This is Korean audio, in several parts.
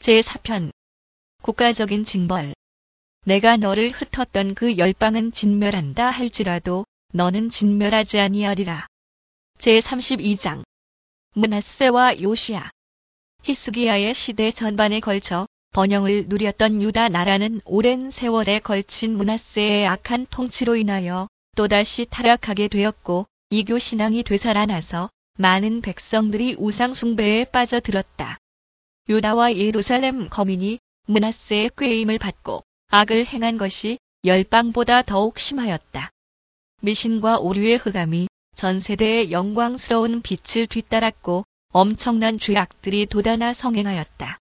제4편 국가적인 징벌. 내가 너를 흩었던 그 열방은 진멸한다 할지라도 너는 진멸하지 아니하리라. 제32장 므낫세와 요시야. 히스기야의 시대 전반에 걸쳐 번영을 누렸던 유다 나라는 오랜 세월에 걸친 므낫세의 악한 통치로 인하여 또다시 타락하게 되었고 이교 신앙이 되살아나서 많은 백성들이 우상 숭배에 빠져들었다. 유다와 예루살렘 거민이 므낫세의 꾀임을 받고 악을 행한 것이 열방보다 더욱 심하였다. 미신과 오류의 흑암이 전 세대의 영광스러운 빛을 뒤따랐고 엄청난 죄악들이 돋아나 성행하였다.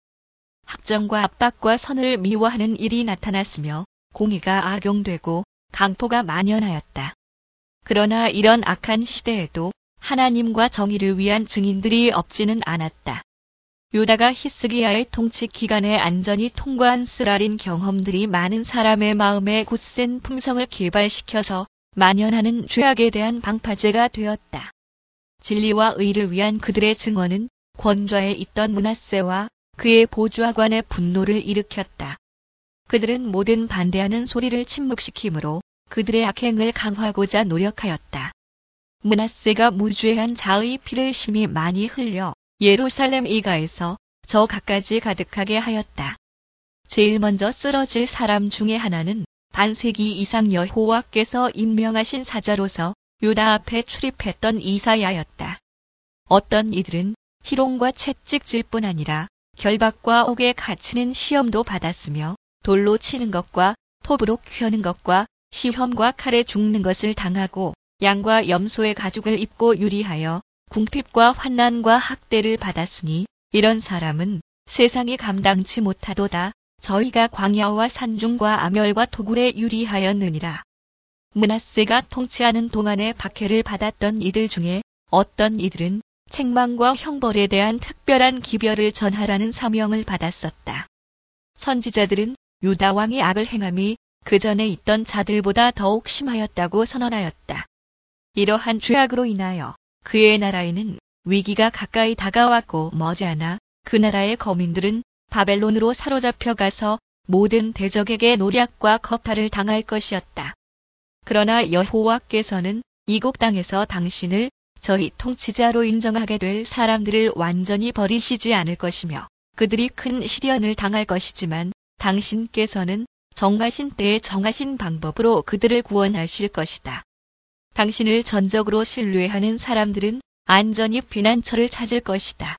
학정과 압박과 선을 미워하는 일이 나타났으며 공의가 악용되고 강포가 만연하였다. 그러나 이런 악한 시대에도 하나님과 정의를 위한 증인들이 없지는 않았다. 유다가 히스기야의 통치 기간에 안전히 통과한 쓰라린 경험들이 많은 사람의 마음에 굳센 품성을 개발시켜서 만연하는 죄악에 대한 방파제가 되었다. 진리와 의를 위한 그들의 증언은 권좌에 있던 므낫세와 그의 보좌관의 분노를 일으켰다. 그들은 모든 반대하는 소리를 침묵시키므로 그들의 악행을 강화하고자 노력하였다. 므낫세가 무죄한 자의 피를 심히 많이 흘려 예루살렘 이가에서 저 갖가지 가득하게 하였다. 제일 먼저 쓰러질 사람 중에 하나는 반세기 이상 여호와께서 임명하신 사자로서 유다 앞에 출입했던 이사야였다. 어떤 이들은 희롱과 채찍질 뿐 아니라 결박과 옥에 갇히는 시험도 받았으며 돌로 치는 것과 톱으로 퀴어는 것과 시험과 칼에 죽는 것을 당하고 양과 염소의 가죽을 입고 유리하여 궁핍과 환난과 학대를 받았으니 이런 사람은 세상이 감당치 못하도다. 저희가 광야와 산중과 암열과 토굴에 유리하였느니라. 므낫세가 통치하는 동안에 박해를 받았던 이들 중에 어떤 이들은 책망과 형벌에 대한 특별한 기별을 전하라는 사명을 받았었다. 선지자들은 유다 왕의 악을 행함이 그 전에 있던 자들보다 더욱 심하였다고 선언하였다. 이러한 죄악으로 인하여 그의 나라에는 위기가 가까이 다가왔고 머지않아 그 나라의 거민들은 바벨론으로 사로잡혀 가서 모든 대적에게 노략과 겁탈을 당할 것이었다. 그러나 여호와께서는 이국 땅에서 당신을 저희 통치자로 인정하게 될 사람들을 완전히 버리시지 않을 것이며 그들이 큰 시련을 당할 것이지만 당신께서는 정하신 때에 정하신 방법으로 그들을 구원하실 것이다. 당신을 전적으로 신뢰하는 사람들은 안전히避난처를 찾을 것이다.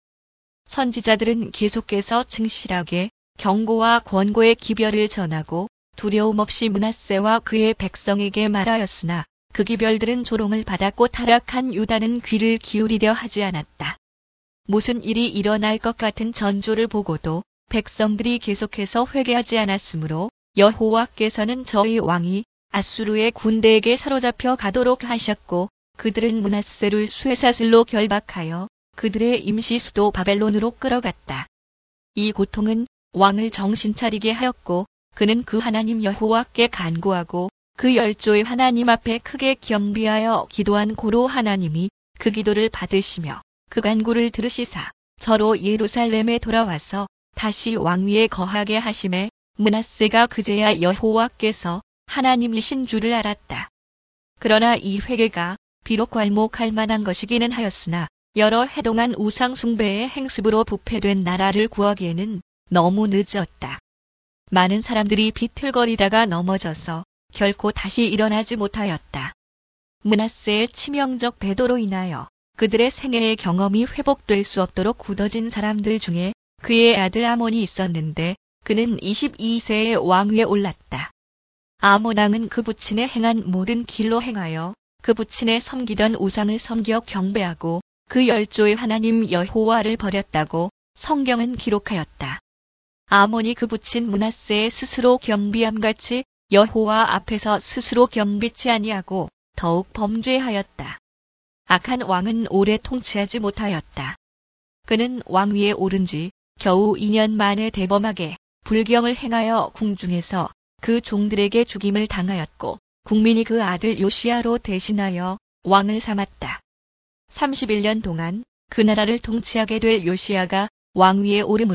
선지자들은 계속해서 충실하게 경고와 권고의 기별을 전하고 두려움 없이 므낫세와 그의 백성에게 말하였으나 그 기별들은 조롱을 받았고 타락한 유다는 귀를 기울이려 하지 않았다. 무슨 일이 일어날 것 같은 전조를 보고도 백성들이 계속해서 회개하지 않았으므로 여호와께서는 저희 왕이 아수르의 군대에게 사로잡혀 가도록 하셨고 그들은 므낫세를 쇠사슬로 결박하여 그들의 임시 수도 바벨론으로 끌어갔다. 이 고통은 왕을 정신 차리게 하였고 그는 그 하나님 여호와께 간구하고 그 열조의 하나님 앞에 크게 겸비하여 기도한 고로 하나님이 그 기도를 받으시며 그 간구를 들으시사 저로 예루살렘에 돌아와서 다시 왕위에 거하게 하심에 므낫세가 그제야 여호와께서 하나님이신 줄을 알았다. 그러나 이 회개가 비록 괄목할 만한 것이기는 하였으나 여러 해동한 우상 숭배의 행습으로 부패된 나라를 구하기에는 너무 늦었다. 많은 사람들이 비틀거리다가 넘어져서 결코 다시 일어나지 못하였다. 므낫세의 치명적 배도로 인하여 그들의 생애의 경험이 회복될 수 없도록 굳어진 사람들 중에 그의 아들 아몬이 있었는데 그는 22세에 왕위에 올랐다. 아몬 왕은 그 부친의 행한 모든 길로 행하여 그 부친의 섬기던 우상을 섬겨 경배하고 그 열조의 하나님 여호와를 버렸다고 성경은 기록하였다. 아몬이 그 부친 므낫세의 스스로 겸비함같이 여호와 앞에서 스스로 겸비치 아니하고 더욱 범죄하였다. 악한 왕은 오래 통치하지 못하였다. 그는 왕위에 오른 지 겨우 2년 만에 대범하게 불경을 행하여 궁중에서 그 종들에게 죽임을 당하였고 국민이 그 아들 요시야로 대신하여 왕을 삼았다. 31년 동안 그 나라를 통치하게 될 요시야가 왕위에 오름으로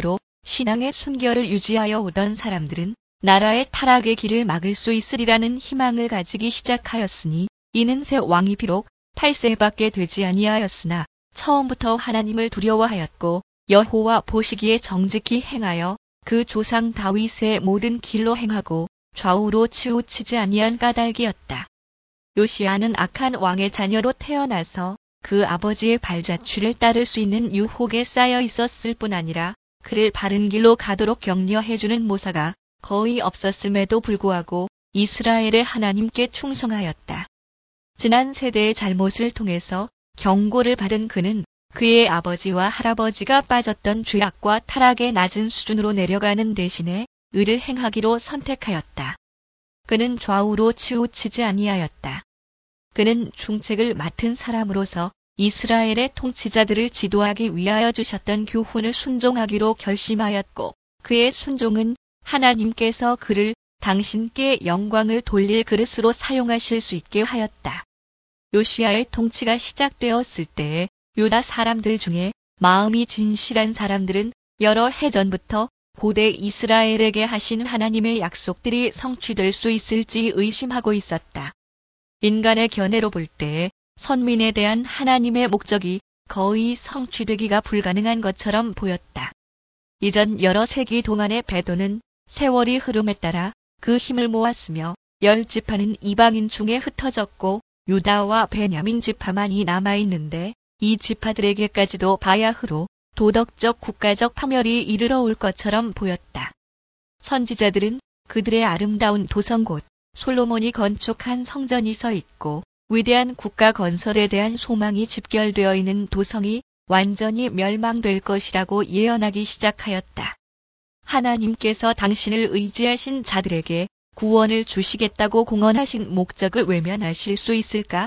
신앙의 순결을 유지하여 오던 사람들은 나라의 타락의 길을 막을 수 있으리라는 희망을 가지기 시작하였으니 이는 새 왕이 비록 8세밖에 되지 아니하였으나 처음부터 하나님을 두려워하였고 여호와 보시기에 정직히 행하여 그 조상 다윗의 모든 길로 행하고 좌우로 치우치지 아니한 까닭이었다. 요시야는 악한 왕의 자녀로 태어나서 그 아버지의 발자취를 따를 수 있는 유혹에 쌓여 있었을 뿐 아니라 그를 바른 길로 가도록 격려해주는 모사가 거의 없었음에도 불구하고 이스라엘의 하나님께 충성하였다. 지난 세대의 잘못을 통해서 경고를 받은 그는 그의 아버지와 할아버지가 빠졌던 죄악과 타락의 낮은 수준으로 내려가는 대신에 의를 행하기로 선택하였다. 그는 좌우로 치우치지 아니하였다. 그는 중책을 맡은 사람으로서 이스라엘의 통치자들을 지도하기 위하여 주셨던 교훈을 순종하기로 결심하였고 그의 순종은 하나님께서 그를 당신께 영광을 돌릴 그릇으로 사용하실 수 있게 하였다. 요시야의 통치가 시작되었을 때에 유다 사람들 중에 마음이 진실한 사람들은 여러 해 전부터 고대 이스라엘에게 하신 하나님의 약속들이 성취될 수 있을지 의심하고 있었다. 인간의 견해로 볼 때에 선민에 대한 하나님의 목적이 거의 성취되기가 불가능한 것처럼 보였다. 이전 여러 세기 동안의 배도는 세월이 흐름에 따라 그 힘을 모았으며 10지파는 이방인 중에 흩어졌고 유다와 베냐민 지파만이 남아있는데 이 지파들에게까지도 바야흐로 도덕적 국가적 파멸이 이르러 올 것처럼 보였다. 선지자들은 그들의 아름다운 도성 곧 솔로몬이 건축한 성전이 서 있고 위대한 국가 건설에 대한 소망이 집결되어 있는 도성이 완전히 멸망될 것이라고 예언하기 시작하였다. 하나님께서 당신을 의지하신 자들에게 구원을 주시겠다고 공언하신 목적을 외면하실 수 있을까?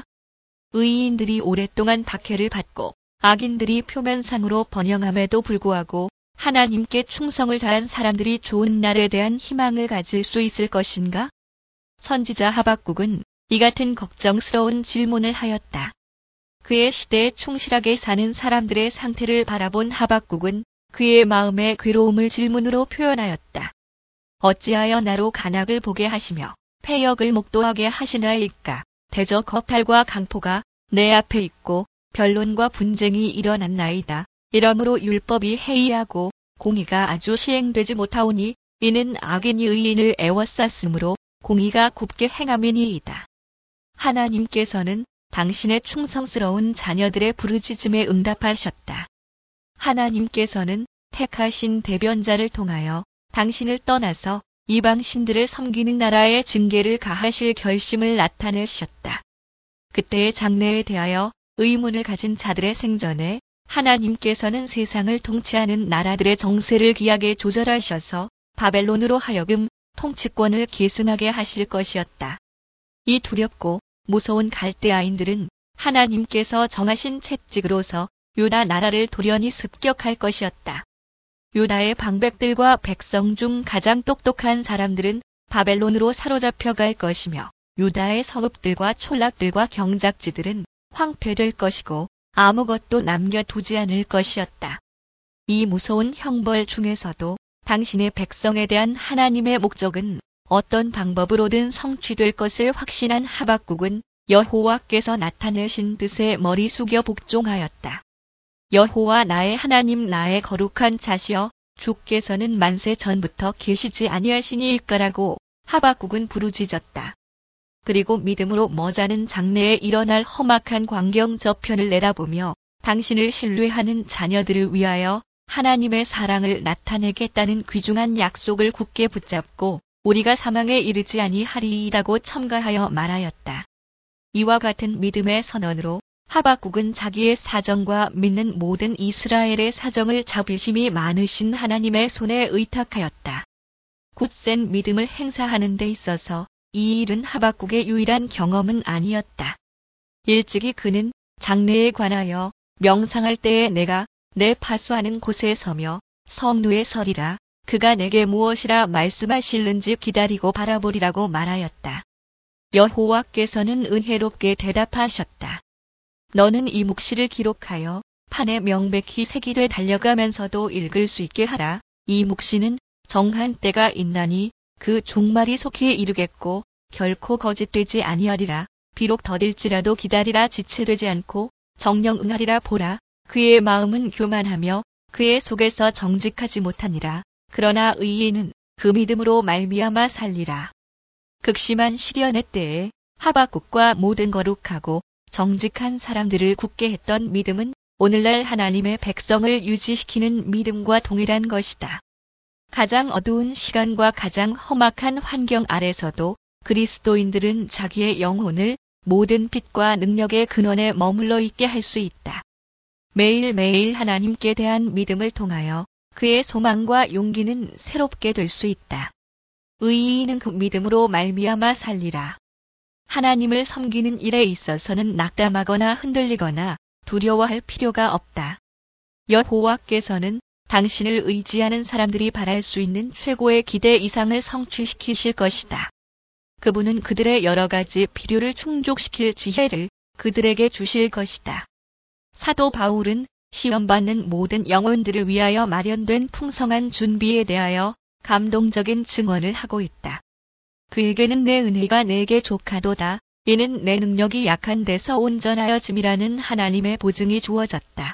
의인들이 오랫동안 박해를 받고 악인들이 표면상으로 번영함에도 불구하고 하나님께 충성을 다한 사람들이 좋은 날에 대한 희망을 가질 수 있을 것인가? 선지자 하박국은 이 같은 걱정스러운 질문을 하였다. 그의 시대에 충실하게 사는 사람들의 상태를 바라본 하박국은 그의 마음의 괴로움을 질문으로 표현하였다. 어찌하여 나로 간악을 보게 하시며 패역을 목도하게 하시나이까? 대적 허탈과 강포가 내 앞에 있고 변론과 분쟁이 일어났나이다. 이러므로 율법이 해이하고 공의가 아주 시행되지 못하오니 이는 악인이 의인을 애워쌌으므로 공의가 굽게 행함이니이다. 하나님께서는 당신의 충성스러운 자녀들의 부르짖음에 응답하셨다. 하나님께서는 택하신 대변자를 통하여 당신을 떠나서 이방 신들을 섬기는 나라에 징계를 가하실 결심을 나타내셨다. 그때의 장래에 대하여 의문을 가진 자들의 생전에 하나님께서는 세상을 통치하는 나라들의 정세를 기하게 조절하셔서 바벨론으로 하여금 통치권을 계승하게 하실 것이었다. 이 두렵고 무서운 갈대아인들은 하나님께서 정하신 채찍으로서 유다 나라를 돌연히 습격할 것이었다. 유다의 방백들과 백성 중 가장 똑똑한 사람들은 바벨론으로 사로잡혀 갈 것이며 유다의 성읍들과 촌락들과 경작지들은 황폐될 것이고 아무것도 남겨두지 않을 것이었다. 이 무서운 형벌 중에서도 당신의 백성에 대한 하나님의 목적은 어떤 방법으로든 성취될 것을 확신한 하박국은 여호와께서 나타내신 뜻에 머리 숙여 복종하였다. 여호와 나의 하나님 나의 거룩한 자시여 주께서는 만세 전부터 계시지 아니하시니이까라고 하박국은 부르짖었다. 그리고 믿음으로 머자는 장래에 일어날 험악한 광경 저편을 내다보며 당신을 신뢰하는 자녀들을 위하여 하나님의 사랑을 나타내겠다는 귀중한 약속을 굳게 붙잡고 우리가 사망에 이르지 아니하리이라고 첨가하여 말하였다. 이와 같은 믿음의 선언으로 하박국은 자기의 사정과 믿는 모든 이스라엘의 사정을 자비심이 많으신 하나님의 손에 의탁하였다. 굳센 믿음을 행사하는 데 있어서 이 일은 하박국의 유일한 경험은 아니었다. 일찍이 그는 장래에 관하여 명상할 때에 내가 내 파수하는 곳에 서며 성루에 서리라. 그가 내게 무엇이라 말씀하실는지 기다리고 바라보리라고 말하였다. 여호와께서는 은혜롭게 대답하셨다. 너는 이 묵시를 기록하여 판에 명백히 새기되 달려가면서도 읽을 수 있게 하라. 이 묵시는 정한 때가 있나니 그 종말이 속히 이르겠고 결코 거짓되지 아니하리라. 비록 더딜지라도 기다리라. 지체되지 않고 정령 응하리라. 보라, 그의 마음은 교만하며 그의 속에서 정직하지 못하니라. 그러나 의인은 그 믿음으로 말미암아 살리라. 극심한 시련의 때에 하박국과 모든 거룩하고 정직한 사람들을 굳게 했던 믿음은 오늘날 하나님의 백성을 유지시키는 믿음과 동일한 것이다. 가장 어두운 시간과 가장 험악한 환경 아래서도 그리스도인들은 자기의 영혼을 모든 빛과 능력의 근원에 머물러 있게 할 수 있다. 매일매일 하나님께 대한 믿음을 통하여 그의 소망과 용기는 새롭게 될 수 있다. 의인은 그 믿음으로 말미암아 살리라. 하나님을 섬기는 일에 있어서는 낙담하거나 흔들리거나 두려워할 필요가 없다. 여호와께서는 당신을 의지하는 사람들이 바랄 수 있는 최고의 기대 이상을 성취시키실 것이다. 그분은 그들의 여러 가지 필요를 충족시킬 지혜를 그들에게 주실 것이다. 사도 바울은 시험받는 모든 영혼들을 위하여 마련된 풍성한 준비에 대하여 감동적인 증언을 하고 있다. 그에게는 내 은혜가 내게 족하도다. 이는 내 능력이 약한 데서 온전하여짐이라는 하나님의 보증이 주어졌다.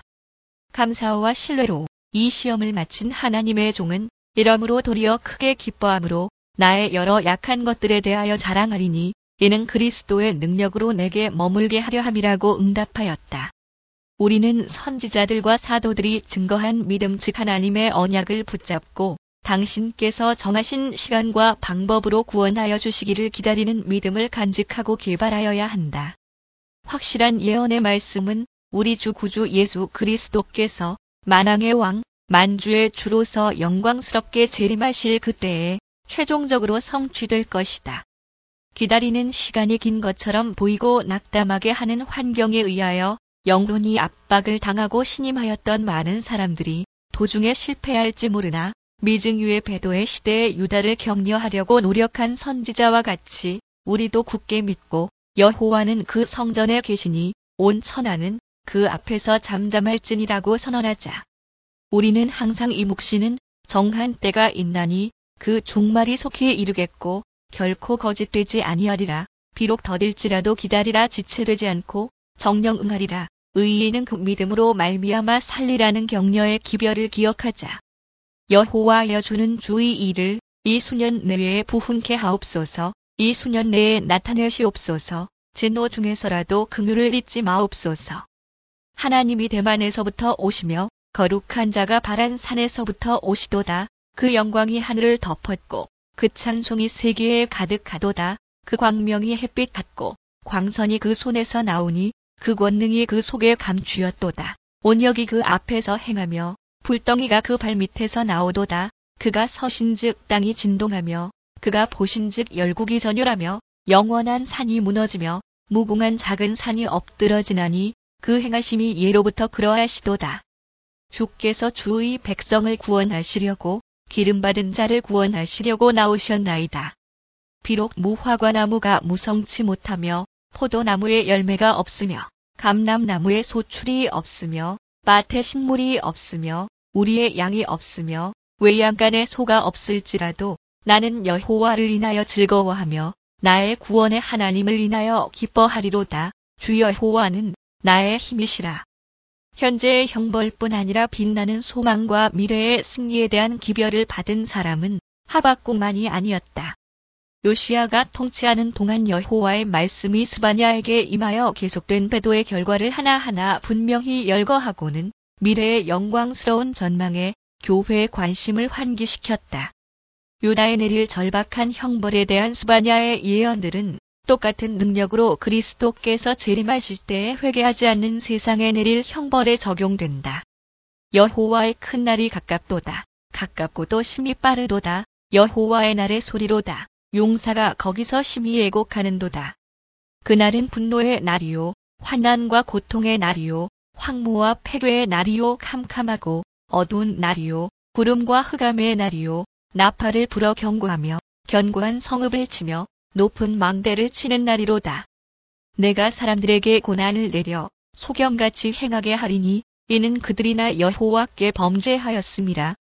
감사와 신뢰로 이 시험을 마친 하나님의 종은 이러므로 도리어 크게 기뻐함으로 나의 여러 약한 것들에 대하여 자랑하리니 이는 그리스도의 능력으로 내게 머물게 하려 함이라고 응답하였다. 우리는 선지자들과 사도들이 증거한 믿음 즉 하나님의 언약을 붙잡고 당신께서 정하신 시간과 방법으로 구원하여 주시기를 기다리는 믿음을 간직하고 개발하여야 한다. 확실한 예언의 말씀은 우리 주 구주 예수 그리스도께서 만왕의 왕, 만주의 주로서 영광스럽게 재림하실 그때에 최종적으로 성취될 것이다. 기다리는 시간이 긴 것처럼 보이고 낙담하게 하는 환경에 의하여 영혼이 압박을 당하고 신임하였던 많은 사람들이 도중에 실패할지 모르나 미증유의 배도의 시대에 유다를 격려하려고 노력한 선지자와 같이 우리도 굳게 믿고 여호와는 그 성전에 계시니 온 천하는 그 앞에서 잠잠할지니라고 선언하자. 우리는 항상 이 묵시는 정한 때가 있나니 그 종말이 속히 이르겠고 결코 거짓되지 아니하리라. 비록 더딜지라도 기다리라. 지체되지 않고 정령 응하리라. 의인은 그 믿음으로 말미암아 살리라는 격려의 기별을 기억하자. 여호와여 주는 주의 일을 이 수년 내에 부훈케 하옵소서. 이 수년 내에 나타내시옵소서. 진노 중에서라도 긍휼을 잊지 마옵소서. 하나님이 대만에서부터 오시며 거룩한 자가 바란 산에서부터 오시도다. 그 영광이 하늘을 덮었고 그 찬송이 세계에 가득하도다. 그 광명이 햇빛 같고 광선이 그 손에서 나오니 그 권능이 그 속에 감추었도다. 온역이 그 앞에서 행하며 불덩이가 그 발밑에서 나오도다. 그가 서신즉 땅이 진동하며 그가 보신즉 열국이 전율하며 영원한 산이 무너지며 무궁한 작은 산이 엎드러지나니 그 행하심이 예로부터 그러하시도다. 주께서 주의 백성을 구원하시려고 기름받은 자를 구원하시려고 나오셨나이다. 비록 무화과 나무가 무성치 못하며 포도나무에 열매가 없으며 감람나무에 소출이 없으며 밭에 식물이 없으며 우리의 양이 없으며 외양간에 소가 없을지라도 나는 여호와를 인하여 즐거워하며 나의 구원의 하나님을 인하여 기뻐하리로다. 주 여호와는 나의 힘이시라. 현재의 형벌뿐 아니라 빛나는 소망과 미래의 승리에 대한 기별을 받은 사람은 하박국만이 아니었다. 요시야가 통치하는 동안 여호와의 말씀이 스바냐에게 임하여 계속된 배도의 결과를 하나하나 분명히 열거하고는 미래의 영광스러운 전망에 교회의 관심을 환기시켰다. 유다에 내릴 절박한 형벌에 대한 스바냐의 예언들은 똑같은 능력으로 그리스도께서 재림하실 때에 회개하지 않는 세상에 내릴 형벌에 적용된다. 여호와의 큰 날이 가깝도다. 가깝고도 심히 빠르도다. 여호와의 날의 소리로다. 용사가 거기서 심히 애곡하는도다. 그날은 분노의 날이요 환난과 고통의 날이요 황무와 폐괴의 날이요 캄캄하고 어두운 날이요 구름과 흑암의 날이요 나팔을 불어 경고하며 견고한 성읍을 치며 높은 망대를 치는 날이로다. 내가 사람들에게 고난을 내려 소경같이 행하게 하리니 이는 그들이 나 여호와께 범죄하였음이라.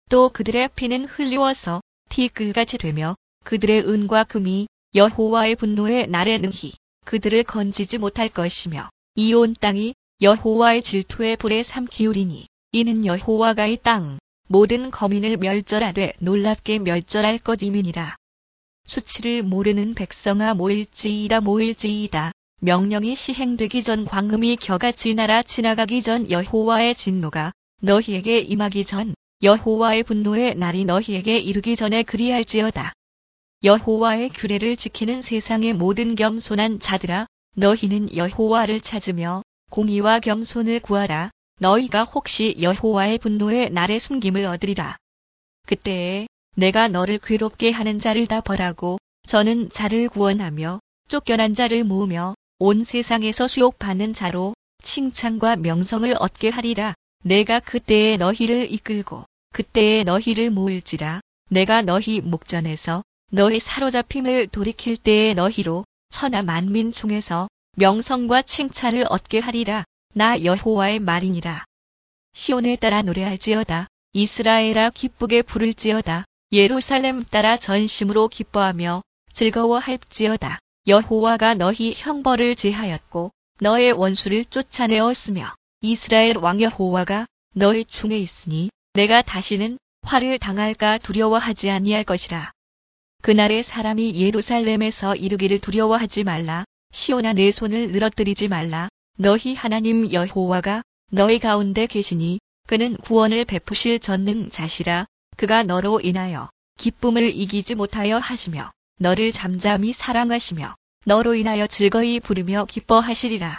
또 그들의 피는 흘리워서 티끌같이 되며 그들의 은과 금이 여호와의 분노의 날에 능히 그들을 건지지 못할 것이며 이 온 땅이 여호와의 질투의 불에 삼키우리니 이는 여호와가 이 땅 모든 거민을 멸절하되 놀랍게 멸절할 것임이니라. 수치를 모르는 백성아 모일지이다. 명령이 시행되기 전 광음이 겨같이 날아 지나가기 전 여호와의 진노가 너희에게 임하기 전 여호와의 분노의 날이 너희에게 이르기 전에 그리할지어다. 여호와의 규례를 지키는 세상의 모든 겸손한 자들아, 너희는 여호와를 찾으며 공의와 겸손을 구하라. 너희가 혹시 여호와의 분노의 날에 숨김을 얻으리라. 그때에 내가 너를 괴롭게 하는 자를 다 벌하고 저는 자를 구원하며 쫓겨난 자를 모으며 온 세상에서 수욕받는 자로 칭찬과 명성을 얻게 하리라. 내가 그때에 너희를 이끌고 그때에 너희를 모을지라. 내가 너희 목전에서 너희 사로잡힘을 돌이킬 때에 너희로 천하 만민 중에서 명성과 칭찬을 얻게 하리라. 나 여호와의 말이니라. 시온에 따라 노래할지어다. 이스라엘아 기쁘게 부를지어다. 예루살렘 따라 전심으로 기뻐하며 즐거워할지어다. 여호와가 너희 형벌을 제하였고 너의 원수를 쫓아내었으며 이스라엘 왕 여호와가 너희 중에 있으니 내가 다시는 화를 당할까 두려워하지 아니할 것이라. 그날에 사람이 예루살렘에서 이르기를 두려워하지 말라. 시온아 내 손을 늘어뜨리지 말라. 너희 하나님 여호와가 너희 가운데 계시니 그는 구원을 베푸실 전능자시라. 그가 너로 인하여 기쁨을 이기지 못하여 하시며 너를 잠잠히 사랑하시며 너로 인하여 즐거이 부르며 기뻐하시리라.